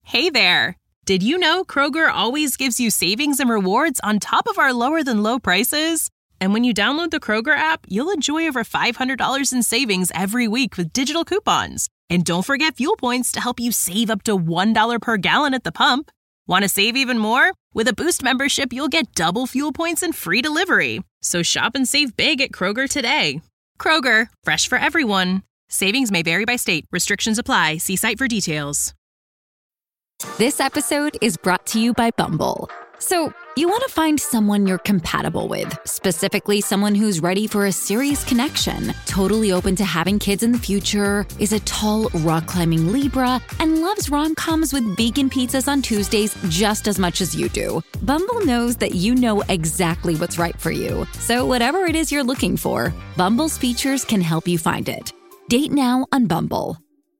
Hey there! Did you know Kroger always gives you savings and rewards on top of our lower-than-low prices? And when you download the Kroger app, you'll enjoy over $500 in savings every week with digital coupons. And don't forget fuel points to help you save up to $1 per gallon at the pump. Want to save even more? With a Boost membership, you'll get double fuel points and free delivery. So shop and save big at Kroger today. Kroger, fresh for everyone. Savings may vary by state. Restrictions apply. See site for details. This episode is brought to you by Bumble. So, you want to find someone you're compatible with, specifically someone who's ready for a serious connection, totally open to having kids in the future, is a tall, rock-climbing Libra, and loves rom-coms with vegan pizzas on Tuesdays just as much as you do. Bumble knows that you know exactly what's right for you. So whatever it is you're looking for, Bumble's features can help you find it. Date now on Bumble.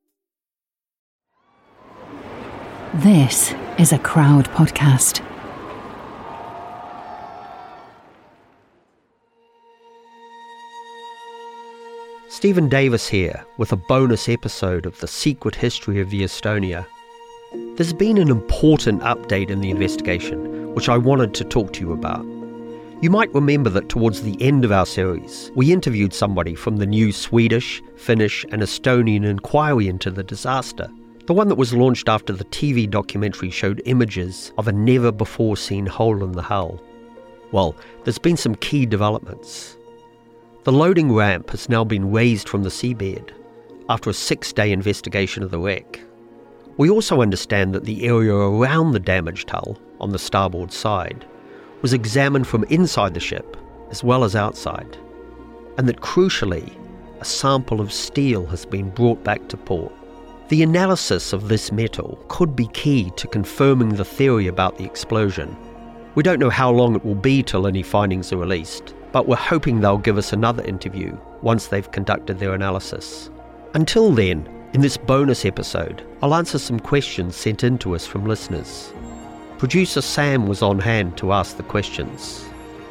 This is a Crowd podcast. Stephen Davis here with a bonus episode of The Secret History of the Estonia. There's been an important update in the investigation, which I wanted to talk to you about. You might remember that towards the end of our series, we interviewed somebody from the new Swedish, Finnish and Estonian inquiry into the disaster. The one that was launched after the TV documentary showed images of a never-before-seen hole in the hull. Well, there's been some key developments. The loading ramp has now been raised from the seabed after a 6-day investigation of the wreck. We also understand that the area around the damaged hull, on the starboard side, was examined from inside the ship as well as outside, and that crucially, a sample of steel has been brought back to port. The analysis of this metal could be key to confirming the theory about the explosion. We don't know how long it will be till any findings are released, but we're hoping they'll give us another interview once they've conducted their analysis. Until then, in this bonus episode, I'll answer some questions sent in to us from listeners. Producer Sam was on hand to ask the questions.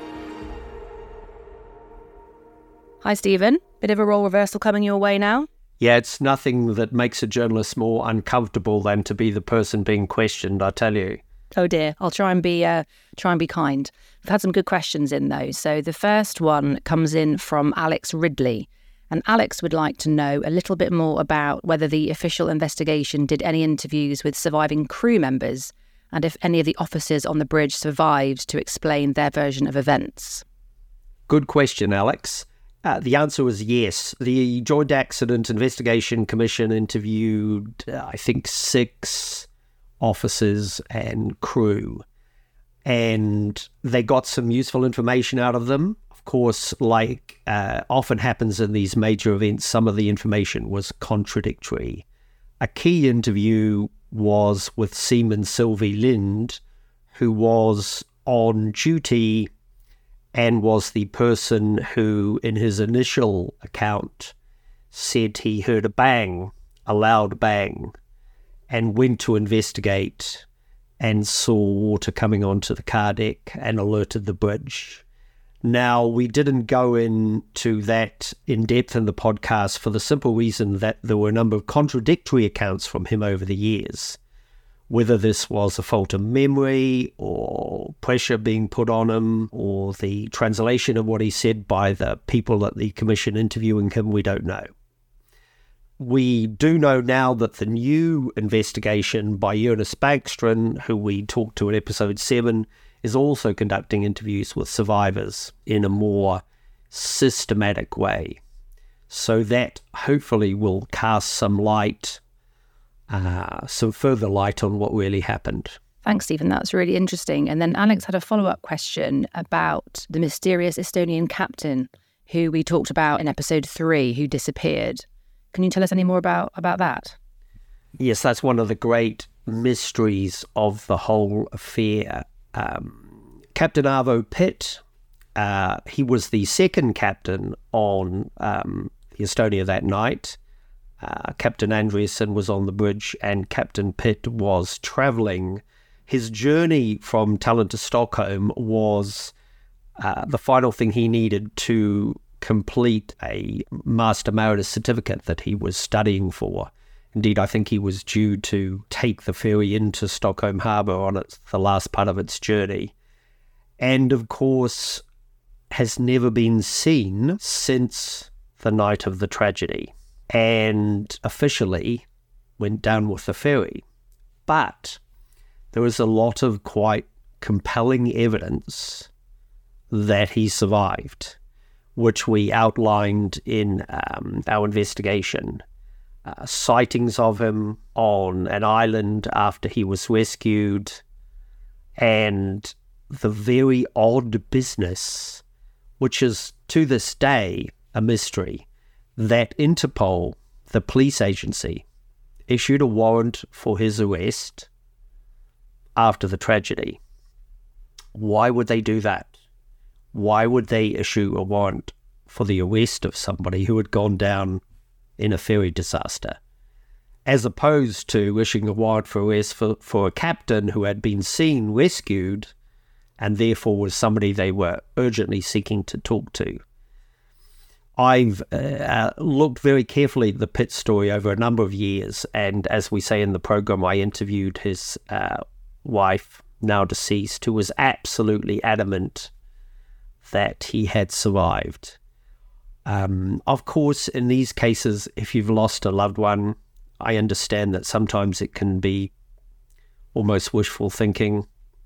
Hi, Stephen. Bit of a role reversal coming your way now? Yeah, it's nothing that makes a journalist more uncomfortable than to be the person being questioned, I tell you. Oh dear, I'll try and be kind. We've had some good questions in though. So the first one comes in from Alex Ridley. And Alex would like to know a little bit more about whether the official investigation did any interviews with surviving crew members and if any of the officers on the bridge survived to explain their version of events. Good question, Alex. The answer was yes. The Joint Accident Investigation Commission interviewed, I think, 6 officers and crew, and they got some useful information out of them. Of course, like often happens in these major events, some of the information was contradictory. A key interview was with Seaman Sylvie Lind, who was on duty and was the person who, in his initial account, said he heard a bang, a loud bang, and went to investigate and saw water coming onto the car deck and alerted the bridge. Now, we didn't go into that in depth in the podcast for the simple reason that there were a number of contradictory accounts from him over the years. Whether this was a fault of memory or pressure being put on him or the translation of what he said by the people at the commission interviewing him, we don't know. We do know now that the new investigation by Jonas Bagström, who we talked to in episode 7, is also conducting interviews with survivors in a more systematic way. So that hopefully will cast some light, some further light on what really happened. Thanks, Stephen. That's really interesting. And then Alex had a follow-up question about the mysterious Estonian captain who we talked about in episode 3, who disappeared. Can you tell us any more about that? Yes, that's one of the great mysteries of the whole affair. Captain Arvo Pitt, he was the second captain on the Estonia that night. Captain Andreasen was on the bridge and Captain Pitt was travelling. His journey from Tallinn to Stockholm was the final thing he needed to complete a Master Mariner certificate that he was studying for. Indeed, I think he was due to take the ferry into Stockholm Harbour on the last part of its journey. And of course, has never been seen since the night of the tragedy, and officially went down with the ferry. But there is a lot of quite compelling evidence that he survived, which we outlined in our investigation. Sightings of him on an island after he was rescued, and the very odd business, which is to this day a mystery, that Interpol, the police agency, issued a warrant for his arrest after the tragedy. Why would they do that? Why would they issue a warrant for the arrest of somebody who had gone down in a ferry disaster, as opposed to issuing a warrant for arrest for a captain who had been seen rescued and therefore was somebody they were urgently seeking to talk to? I've looked very carefully at the Pitt story over a number of years, and as we say in the program, I interviewed his wife, now deceased, who was absolutely adamant that he had survived. Of course, in these cases, if you've lost a loved one, I understand that sometimes it can be almost wishful thinking.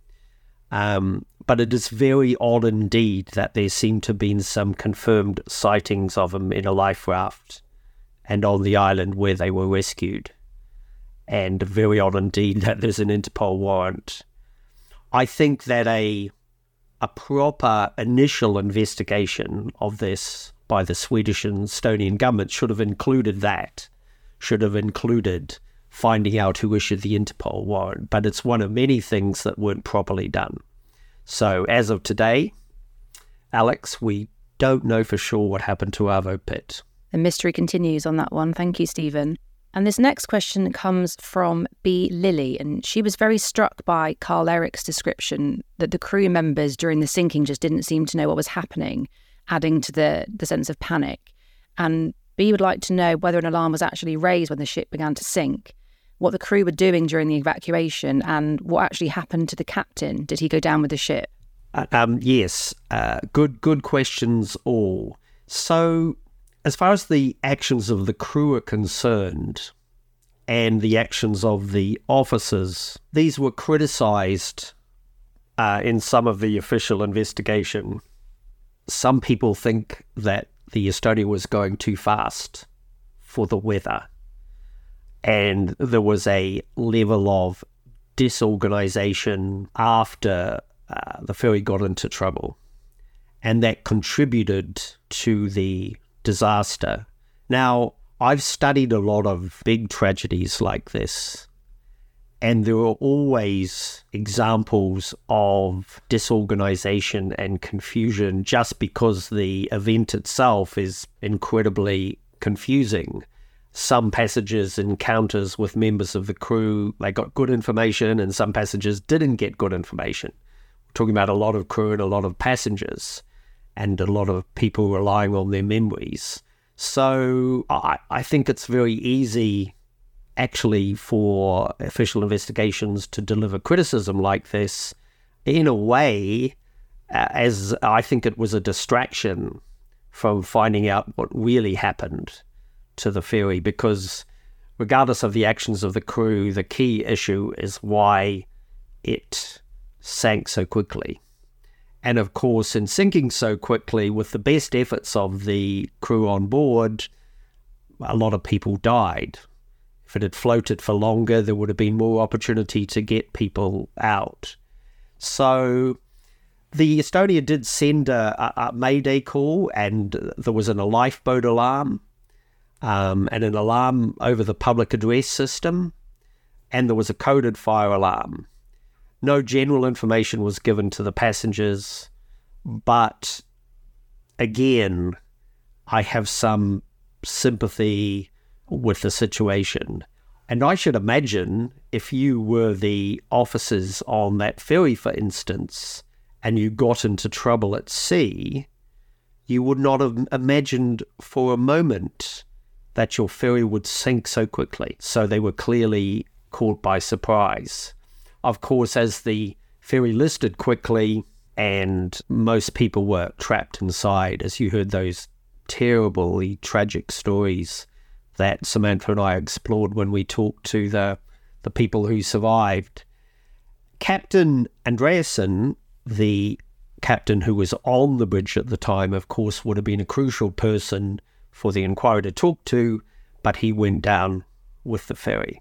But it is very odd indeed that there seem to have been some confirmed sightings of him in a life raft and on the island where they were rescued. And very odd indeed that there's an Interpol warrant. I think that a proper initial investigation of this by the Swedish and Estonian government should have included that, should have included finding out who issued the Interpol warrant. But it's one of many things that weren't properly done. So as of today, Alex, we don't know for sure what happened to Arvo Pitt. The mystery continues on that one. Thank you, Stephen. And this next question comes from B. Lily, and she was very struck by Carl Eric's description that the crew members during the sinking just didn't seem to know what was happening, adding to the sense of panic. And B would like to know whether an alarm was actually raised when the ship began to sink, what the crew were doing during the evacuation, and what actually happened to the captain. Did he go down with the ship? Yes, good questions all. So, as far as the actions of the crew are concerned, and the actions of the officers, these were criticised in some of the official investigation. Some people think that the Estonia was going too fast for the weather, and there was a level of disorganisation after the ferry got into trouble, and that contributed to the disaster. Now, I've studied a lot of big tragedies like this, and there are always examples of disorganisation and confusion just because the event itself is incredibly confusing. Some passengers' encounters with members of the crew, they got good information, and some passengers didn't get good information. We're talking about a lot of crew and a lot of passengers, and a lot of people relying on their memories. So I think it's very easy, actually, for official investigations to deliver criticism like this, in a way, as I think it was a distraction from finding out what really happened to the ferry, because regardless of the actions of the crew, the key issue is why it sank so quickly. And of course, in sinking so quickly, with the best efforts of the crew on board, a lot of people died. If it had floated for longer, there would have been more opportunity to get people out. So the Estonia did send a mayday call, and there was a lifeboat alarm, and an alarm over the public address system, and there was a coded fire alarm. No general information was given to the passengers, but again, I have some sympathy with the situation. And I should imagine if you were the officers on that ferry, for instance, and you got into trouble at sea, you would not have imagined for a moment that your ferry would sink so quickly. So they were clearly caught by surprise. Of course, as the ferry listed quickly and most people were trapped inside, as you heard those terribly tragic stories that Samantha and I explored when we talked to the people who survived. Captain Andreasen, the captain who was on the bridge at the time, of course, would have been a crucial person for the inquiry to talk to, but he went down with the ferry.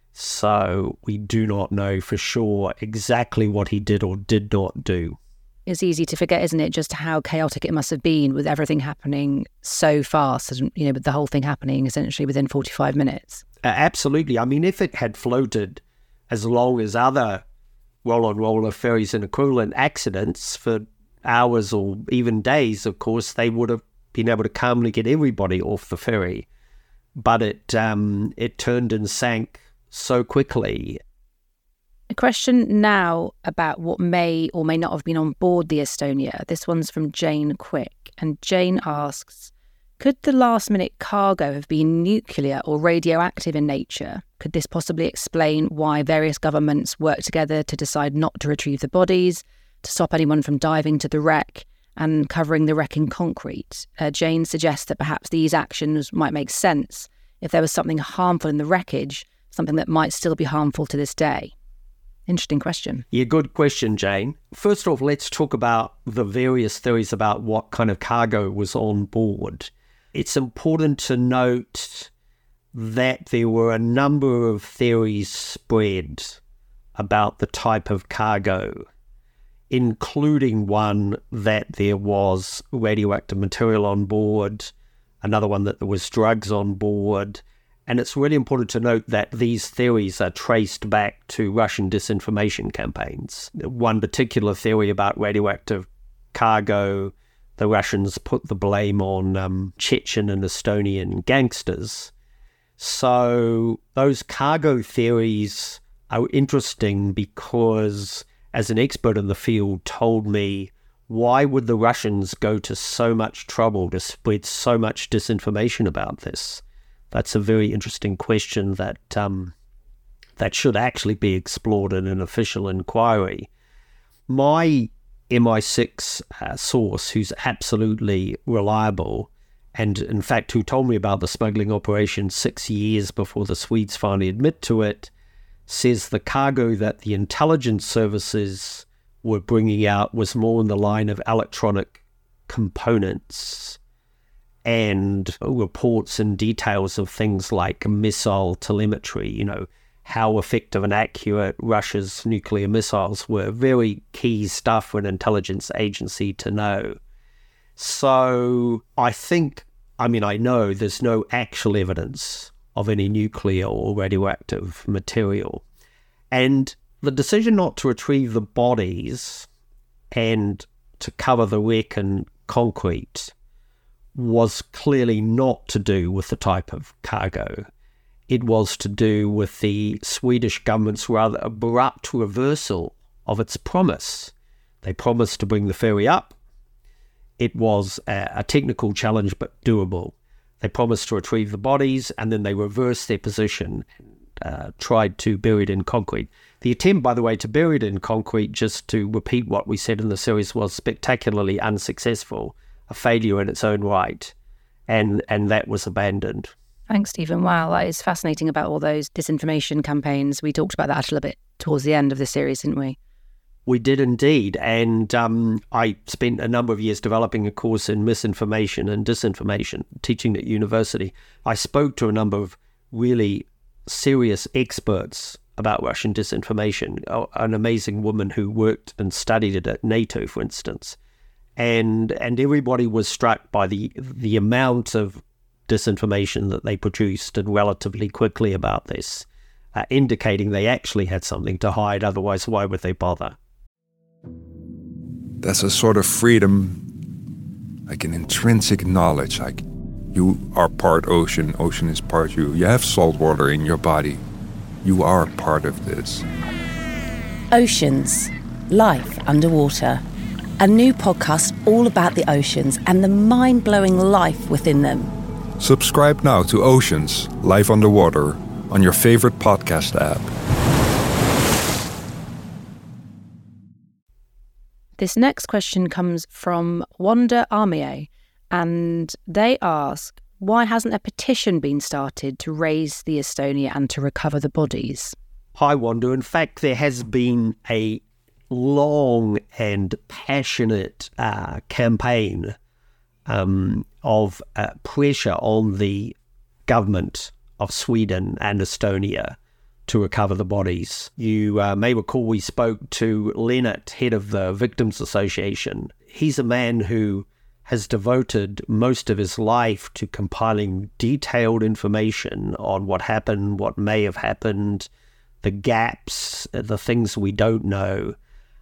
So we do not know for sure exactly what he did or did not do. It's easy to forget, isn't it, just how chaotic it must have been with everything happening so fast, and, with the whole thing happening essentially within 45 minutes. Absolutely. I mean, if it had floated as long as other roll-on-roller ferries and equivalent accidents for hours or even days, of course, they would have been able to calmly get everybody off the ferry. But it turned and sank so quickly. A question now about what may or may not have been on board the Estonia. This one's from Jane Quick. And Jane asks, could the last-minute cargo have been nuclear or radioactive in nature? Could this possibly explain why various governments worked together to decide not to retrieve the bodies, to stop anyone from diving to the wreck and covering the wreck in concrete? Jane suggests that perhaps these actions might make sense if there was something harmful in the wreckage, something that might still be harmful to this day. Interesting question. Yeah, good question, Jane. First off, let's talk about the various theories about what kind of cargo was on board. It's important to note that there were a number of theories spread about the type of cargo, including one that there was radioactive material on board, another one that there was drugs on board. And it's really important to note that these theories are traced back to Russian disinformation campaigns. One particular theory about radioactive cargo, the Russians put the blame on Chechen and Estonian gangsters. So those cargo theories are interesting because, as an expert in the field told me, why would the Russians go to so much trouble to spread so much disinformation about this? That's a very interesting question that should actually be explored in an official inquiry. My MI6 source, who's absolutely reliable, and in fact who told me about the smuggling operation 6 years before the Swedes finally admit to it, says the cargo that the intelligence services were bringing out was more in the line of electronic components and reports and details of things like missile telemetry, how effective and accurate Russia's nuclear missiles were. Very key stuff for an intelligence agency to know. So I know there's no actual evidence of any nuclear or radioactive material. And the decision not to retrieve the bodies and to cover the wreck in concrete was clearly not to do with the type of cargo. It was to do with the Swedish government's rather abrupt reversal of its promise. They promised to bring the ferry up. It was a technical challenge, but doable. They promised to retrieve the bodies, and then they reversed their position, tried to bury it in concrete. The attempt, by the way, to bury it in concrete, just to repeat what we said in the series, was spectacularly unsuccessful, a failure in its own right, and that was abandoned. Thanks, Stephen. Wow, that is fascinating about all those disinformation campaigns. We talked about that a little bit towards the end of the series, didn't we? We did indeed, and I spent a number of years developing a course in misinformation and disinformation, teaching at university. I spoke to a number of really serious experts about Russian disinformation, an amazing woman who worked and studied it at NATO, for instance, and everybody was struck by the amount of disinformation that they produced, and relatively quickly about this, indicating they actually had something to hide, otherwise why would they bother? There's a sort of freedom, like an intrinsic knowledge, like you are part ocean, ocean is part you. You have salt water in your body. You are part of this. Oceans, life underwater. A new podcast all about the oceans and the mind-blowing life within them. Subscribe now to Oceans, Life Underwater, on your favorite podcast app. This next question comes from Wanda Armier, and they ask, why hasn't a petition been started to raise the Estonia and to recover the bodies? Hi, Wanda. In fact, there has been a long and passionate campaign of pressure on the government of Sweden and Estonia to recover the bodies. You may recall we spoke to Lennart, head of the Victims Association. He's a man who has devoted most of his life to compiling detailed information on what happened, what may have happened, the gaps, the things we don't know.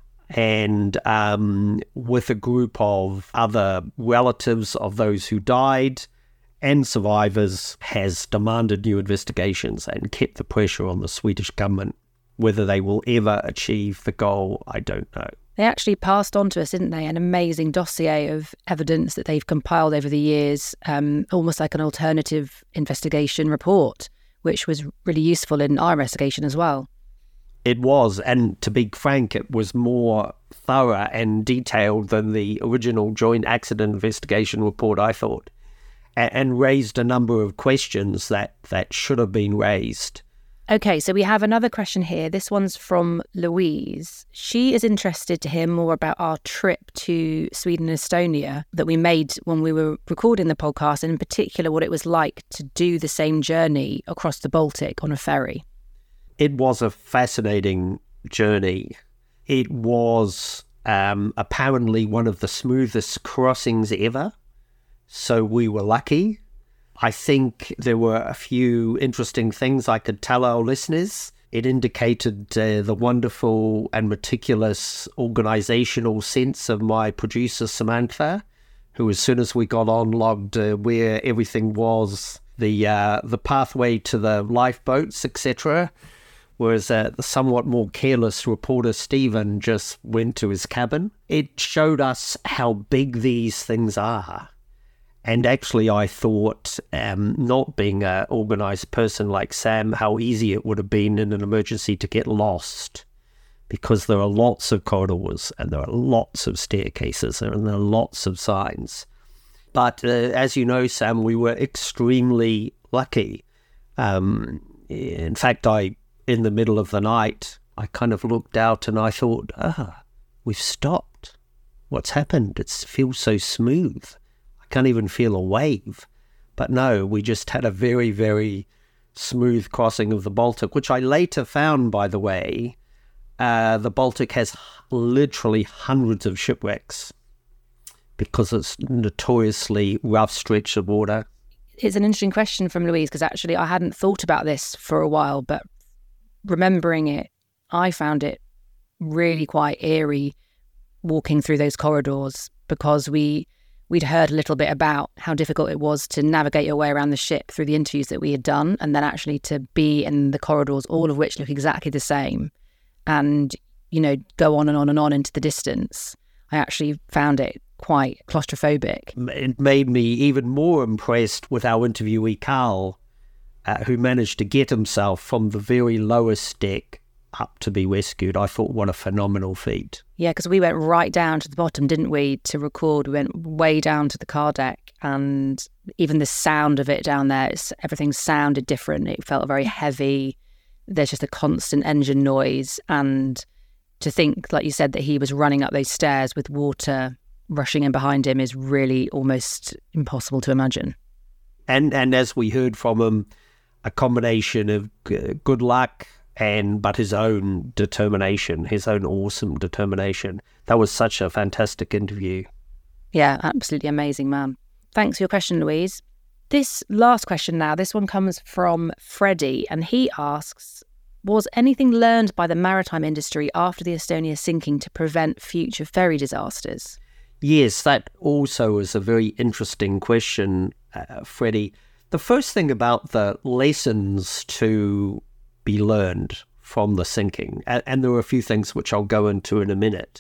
And with a group of other relatives of those who died and survivors, has demanded new investigations and kept the pressure on the Swedish government. Whether they will ever achieve the goal, I don't know. They actually passed on to us, didn't they, an amazing dossier of evidence that they've compiled over the years, almost like an alternative investigation report, which was really useful in our investigation as well. It was, and to be frank, it was more thorough and detailed than the original Joint Accident Investigation report, I thought, and raised a number of questions that should have been raised. Okay, so we have another question here. This one's from Louise. She is interested to hear more about our trip to Sweden and Estonia that we made when we were recording the podcast, and in particular what it was like to do the same journey across the Baltic on a ferry. It was a fascinating journey. It was apparently one of the smoothest crossings ever, so we were lucky. I think there were a few interesting things I could tell our listeners. It indicated the wonderful and meticulous organisational sense of my producer, Samantha, who, as soon as we got on, logged where everything was, the pathway to the lifeboats, etc., whereas the somewhat more careless reporter, Stephen, just went to his cabin. It showed us how big these things are. And actually, I thought, not being an organised person like Sam, how easy it would have been in an emergency to get lost, because there are lots of corridors and there are lots of staircases and there are lots of signs. But as you know, Sam, we were extremely lucky. In fact, in the middle of the night, I kind of looked out and I thought, we've stopped. What's happened? It feels so smooth. Can't even feel a wave. But no, we just had a very, very smooth crossing of the Baltic, which I later found, by the way, the Baltic has literally hundreds of shipwrecks because it's notoriously rough stretch of water. It's an interesting question from Louise, because actually I hadn't thought about this for a while, but remembering it, I found it really quite eerie walking through those corridors, because we'd heard a little bit about how difficult it was to navigate your way around the ship through the interviews that we had done, and then actually to be in the corridors, all of which look exactly the same, and, go on and on and on into the distance. I actually found it quite claustrophobic. It made me even more impressed with our interviewee, Carl, who managed to get himself from the very lowest deck up to be rescued. I thought, what a phenomenal feat. Yeah, because we went right down to the bottom, didn't we, to record. We went way down to the car deck, and even the sound of it down there, everything sounded different. It felt very heavy. There's just a constant engine noise, and to think, like you said, that he was running up those stairs with water rushing in behind him is really almost impossible to imagine. And as we heard from him, a combination of good luck but his own determination, his own awesome determination. That was such a fantastic interview. Yeah, absolutely amazing, man. Thanks for your question, Louise. This last question now, this one comes from Freddie, and he asks, was anything learned by the maritime industry after the Estonia sinking to prevent future ferry disasters? Yes, that also is a very interesting question, Freddie. The first thing about the lessons to be learned from the sinking, and there are a few things which I'll go into in a minute,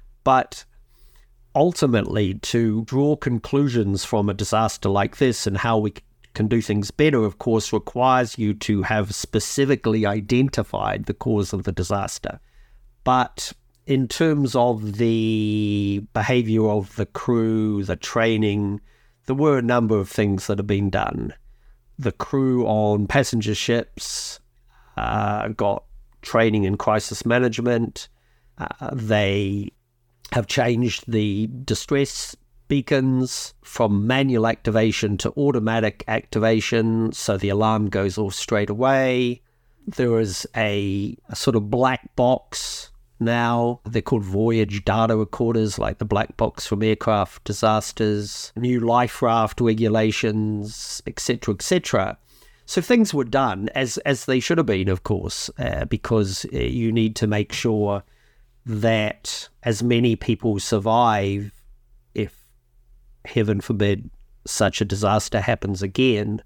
but ultimately to draw conclusions from a disaster like this and how we can do things better, of course, requires you to have specifically identified the cause of the disaster. But in terms of the behaviour of the crew, the training, there were a number of things that have been done. The crew on passenger ships got training in crisis management. They have changed the distress beacons from manual activation to automatic activation, so the alarm goes off straight away. There is a sort of black box now. They're called voyage data recorders, like the black box from aircraft disasters, new life raft regulations, etc., etc. So things were done as they should have been, of course, because you need to make sure that as many people survive if, heaven forbid, such a disaster happens again.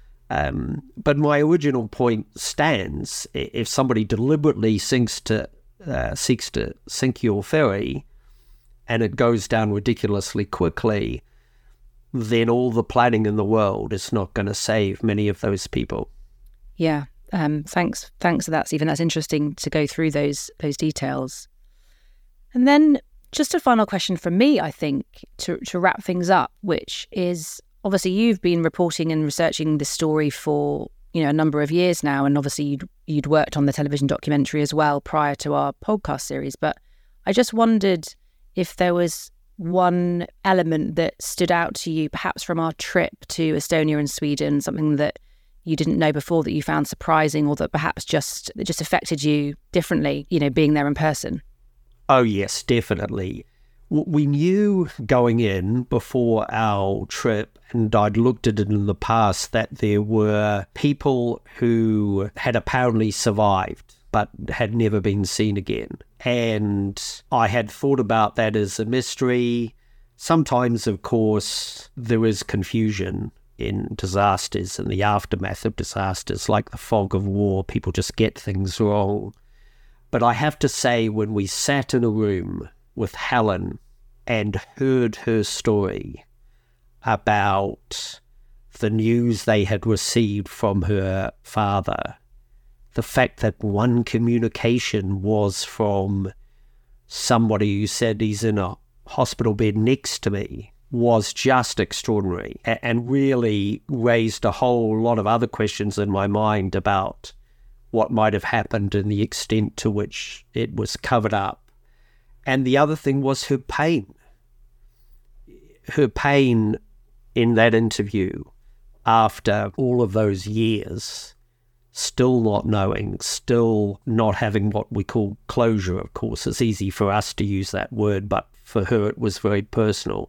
But my original point stands. If somebody deliberately seeks to sink your ferry and it goes down ridiculously quickly, then all the planning in the world is not going to save many of those people. Yeah. Thanks for that, Stephen. That's interesting to go through those details. And then just a final question from me, I think, to wrap things up, which is, obviously you've been reporting and researching this story for, a number of years now, and obviously you'd worked on the television documentary as well prior to our podcast series. But I just wondered if there was one element that stood out to you, perhaps from our trip to Estonia and Sweden, something that you didn't know before that you found surprising, or that perhaps just affected you differently, being there in person. Oh, yes, definitely. We knew going in before our trip, and I'd looked at it in the past, that there were people who had apparently survived but had never been seen again. And I had thought about that as a mystery. Sometimes, of course, there is confusion in disasters and the aftermath of disasters, like the fog of war. People just get things wrong. But I have to say, when we sat in a room with Helen and heard her story about the news they had received from her father, the fact that one communication was from somebody who said he's in a hospital bed next to me, was just extraordinary, and really raised a whole lot of other questions in my mind about what might have happened and the extent to which it was covered up. And the other thing was her pain. Her pain in that interview, after all of those years, still not knowing, still not having what we call closure, of course. It's easy for us to use that word, but for her it was very personal.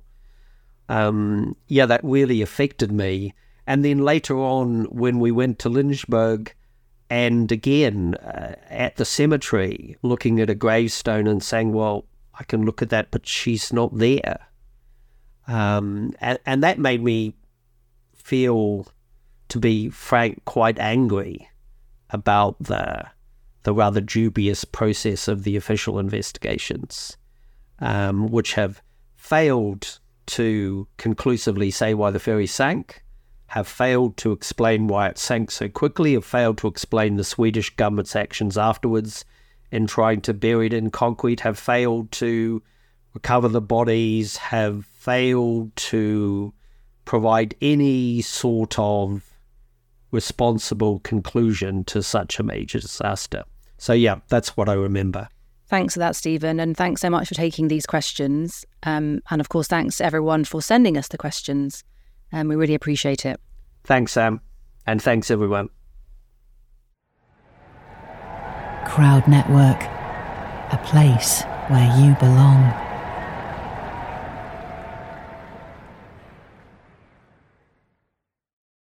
That really affected me. And then later on, when we went to Lynchburg, and again, at the cemetery, looking at a gravestone and saying, well, I can look at that, but she's not there. And that made me feel, to be frank, quite angry about the rather dubious process of the official investigations, which have failed to conclusively say why the ferry sank, have failed to explain why it sank so quickly, have failed to explain the Swedish government's actions afterwards in trying to bury it in concrete, have failed to recover the bodies, have failed to provide any sort of responsible conclusion to such a major disaster. So yeah, that's what I remember. Thanks for that, Stephen, and thanks so much for taking these questions. And of course, thanks everyone for sending us the questions. We really appreciate it. Thanks, Sam. And thanks, everyone. Crowd Network, a place where you belong.